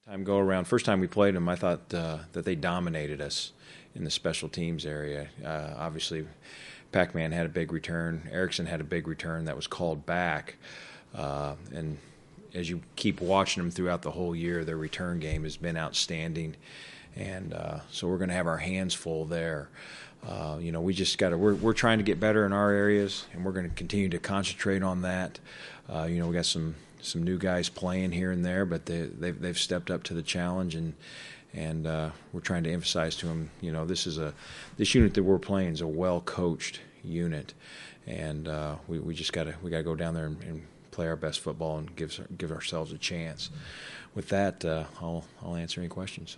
Time go around, first time we played them, I thought that they dominated us in the special teams area. Obviously, Pac-Man had a big return. Erickson had a big return that was called back. And as you keep watching them throughout the whole year, their return game has been outstanding. And so we're going to have our hands full there. We just got to. We're trying to get better in our areas, and we're going to continue to concentrate on that. We got some new guys playing here and there, but they've stepped up to the challenge, and we're trying to emphasize to them, this unit that we're playing is a well coached unit, and we just got to go down there and play our best football and give ourselves a chance. With that, I'll answer any questions.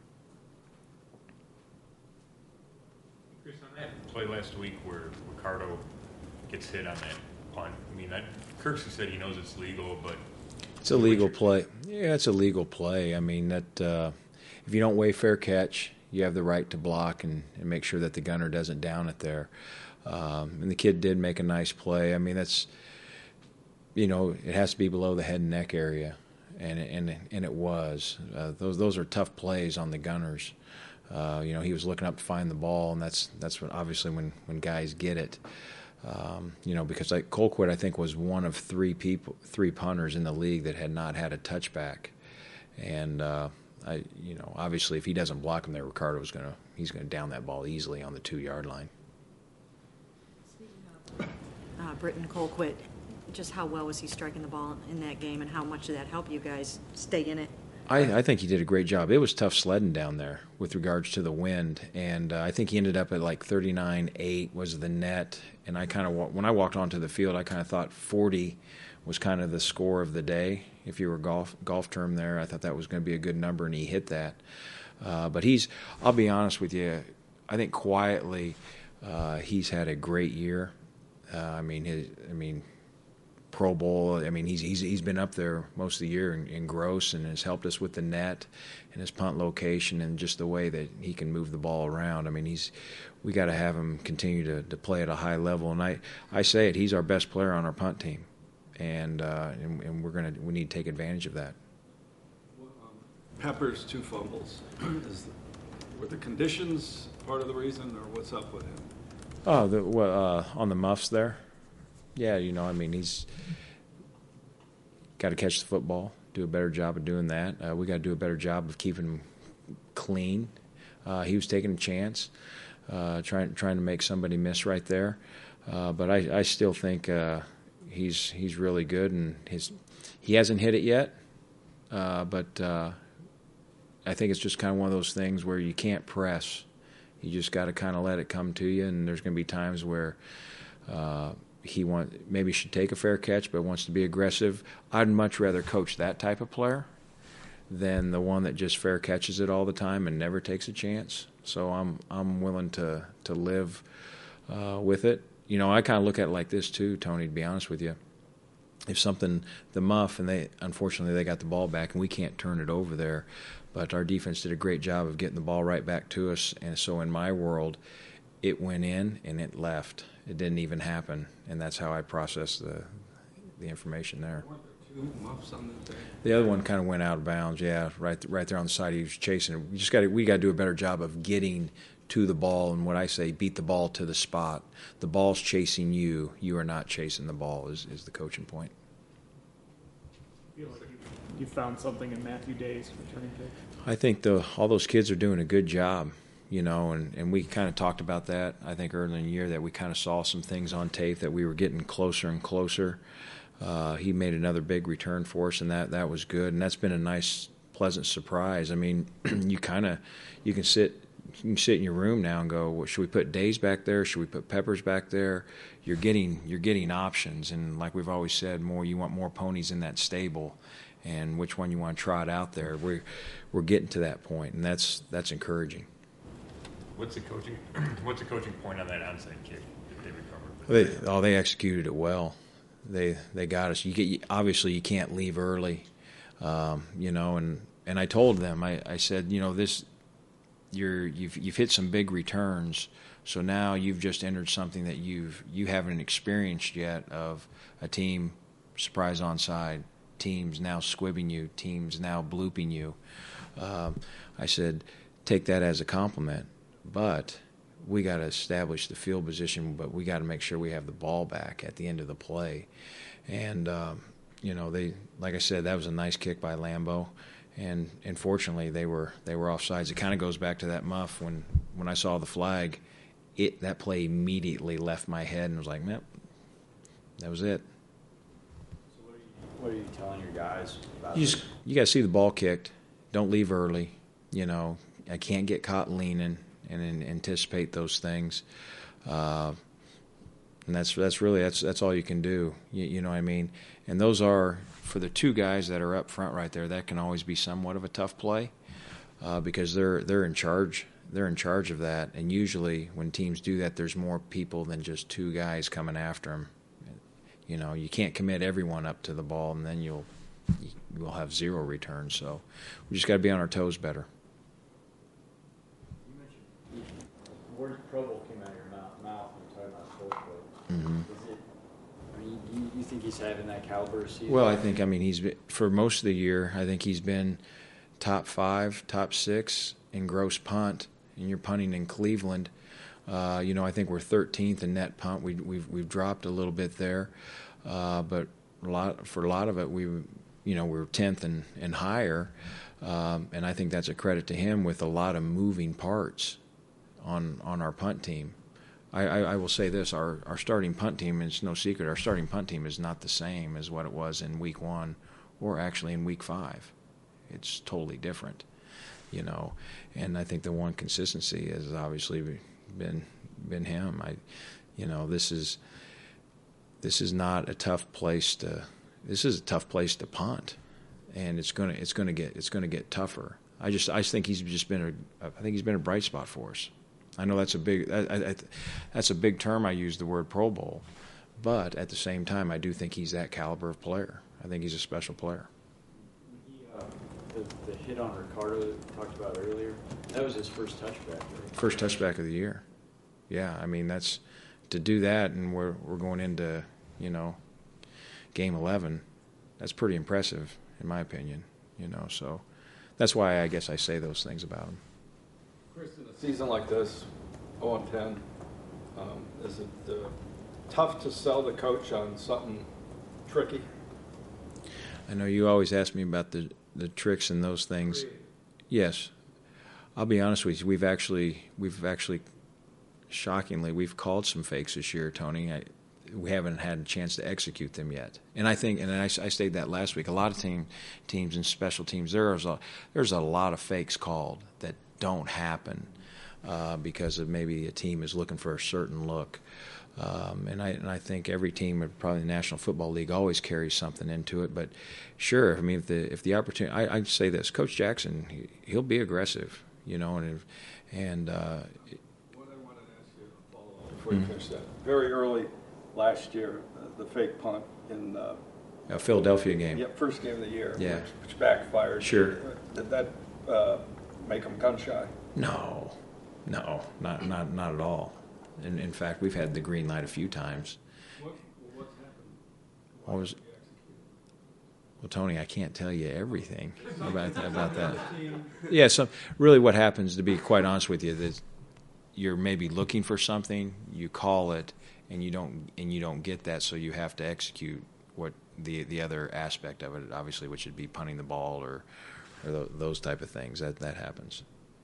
Chris, on that play last week where Ricardo gets hit on that punt, Kirksey said he knows it's legal, but it's a legal play. Yeah, it's a legal play. That if you don't waive fair catch, you have the right to block and make sure that the gunner doesn't down it there. And the kid did make a nice play. That's it has to be below the head and neck area, and it was. Those are tough plays on the gunners. He was looking up to find the ball, and that's what obviously when guys get it. Because Colquitt, I think, was one of three punters in the league that had not had a touchback, and obviously if he doesn't block him there, Ricardo's he's gonna down that ball easily on the 2-yard line. Speaking of Britton Colquitt, just how well was he striking the ball in that game, and how much did that help you guys stay in it? I think he did a great job. It was tough sledding down there with regards to the wind, and I think he ended up at like 39.8 was the net. And I kind of, when I walked onto the field, I kind of thought 40 was kind of the score of the day. If you were golf term there, I thought that was going to be a good number, and he hit that. But I'll be honest with you, I think quietly he's had a great year. Pro Bowl. He's been up there most of the year in gross, and has helped us with the net and his punt location and just the way that he can move the ball around. We got to have him continue to play at a high level, and I say it, he's our best player on our punt team, and we need to take advantage of that. Pepper's 2 fumbles. Were the conditions part of the reason, or what's up with him? On the muffs there. Yeah, he's got to catch the football, do a better job of doing that. We got to do a better job of keeping him clean. He was taking a chance, trying to make somebody miss right there. But I still think he's really good, and he hasn't hit it yet. But I think it's just kind of one of those things where you can't press. You just got to kind of let it come to you, and there's going to be times where he maybe should take a fair catch, but wants to be aggressive. I'd much rather coach that type of player than the one that just fair catches it all the time and never takes a chance. So I'm willing to live with it. I kind of look at it like this too, Tony, to be honest with you. If the muff, and unfortunately they got the ball back and we can't turn it over there, but our defense did a great job of getting the ball right back to us. And so in my world, it went in and it left. It didn't even happen, and that's how I process the information there. Weren't there 2 muffs on that day? The other one kind of went out of bounds, yeah, right there on the side. He was chasing it. We got to do a better job of getting to the ball, and what I say, beat the ball to the spot. The ball's chasing you. You are not chasing the ball is the coaching point. I feel like you found something in Matthew Day's returning kick. I think all those kids are doing a good job. And we kind of talked about that, I think, earlier in the year, that we kind of saw some things on tape that we were getting closer and closer. He made another big return for us, and that was good. And that's been a nice, pleasant surprise. You can sit in your room now and go, well, should we put Days back there? Should we put Peppers back there? You're getting options, and like we've always said, you want more ponies in that stable, and which one you want to trot out there. We're getting to that point, and that's encouraging. What's the coaching point on that onside kick that they recovered? They executed it well. They got us. Obviously you can't leave early, and I told them, I said, you've hit some big returns, so now you've just entered something that you haven't experienced yet, of a team surprise onside, teams now squibbing you, teams now blooping you. I said, take that as a compliment, but we got to establish the field position, but we got to make sure we have the ball back at the end of the play. And, they, like I said, that was a nice kick by Lambeau. And fortunately, they were offsides. It kind of goes back to that muff. When I saw the flag, that play immediately left my head and was like, man, that was it. So what are you telling your guys about You got to see the ball kicked. Don't leave early. I can't get caught leaning and anticipate those things. And that's all you can do. You know what I mean? And those are, for the two guys that are up front right there, that can always be somewhat of a tough play because they're in charge. They're in charge of that. And usually when teams do that, there's more people than just two guys coming after them. You can't commit everyone up to the ball, and then you'll have zero returns. So we just got to be on our toes better. You mentioned the word Pro Bowl came out of your mouth when you're talking about Colquitt. Mm-hmm. Is it? I mean, you think he's having that caliber of season? Well, he's been, for most of the year, I think he's been top 5, top 6 in gross punt, and you're punting in Cleveland. I think we're 13th in net punt. We've dropped a little bit there, but for a lot of it, we're 10th and higher, and I think that's a credit to him with a lot of moving parts on our punt team. I will say this: our starting punt team, and it's no secret, our starting punt team is not the same as what it was in Week 1 or actually in Week 5. It's totally different, And I think the one consistency has obviously been him. This is not a tough place to. This is a tough place to punt, and it's gonna get tougher. I think he's been a bright spot for us. I know that's a big term. I use the word Pro Bowl, but at the same time, I do think he's that caliber of player. I think he's a special player. The hit on Ricardo that we talked about earlier, that was his first touchback, right? First touchback of the year. Yeah, that's to do that, and we're going into game 11. That's pretty impressive, in my opinion. So that's why I guess I say those things about him. Chris, in a season like this, 0-10, is it tough to sell the coach on something tricky? I know you always ask me about the tricks and those things. Yes, I'll be honest with you. We've actually, shockingly, we've called some fakes this year, Tony. We haven't had a chance to execute them yet. And I think, and I stated that last week, a lot of teams and special teams, there's a lot of fakes called that don't happen because of maybe a team is looking for a certain look. And I think every team, probably the National Football League, always carries something into it. But sure, if the opportunity, I'd say this: Coach Jackson, he'll be aggressive, and What I wanted to ask you to follow up before you finish that. Very early last year, the fake punt in a Philadelphia game. Yep, first game of the year, Yeah. which backfired. Sure. Did that make them gun shy? No, not at all. In fact, we've had the green light a few times. What's happened? What was? Well, Tony, I can't tell you everything about that. Yeah, so really what happens, to be quite honest with you, that you're maybe looking for something, you call it, and you don't get that, so you have to execute what the other aspect of it, obviously, which would be punting the ball or those type of things. That happens.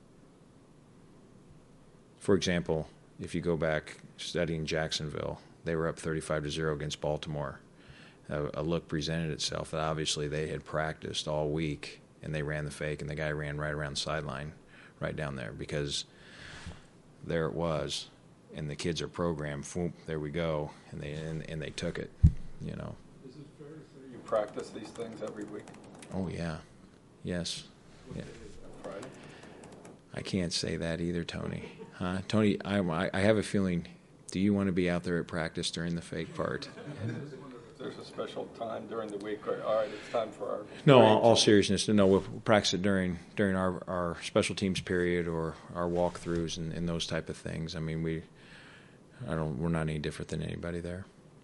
For example, if you go back studying Jacksonville, they were up 35-0 against Baltimore. A look presented itself that obviously they had practiced all week, and they ran the fake, and the guy ran right around the sideline, right down there, because there it was, and the kids are programmed. Whoop, there we go, and they took it. Is it fair to say you practice these things every week? Oh yeah, yes. Yeah. Friday. I can't say that either, Tony. Huh? Tony, I have a feeling. Do you want to be out there at practice during the fake part? If there's a special time during the week, or all right, it's time for our. No, all seriousness. No, we'll practice it during our special teams period or our walkthroughs and those type of things. I mean, we're not any different than anybody there.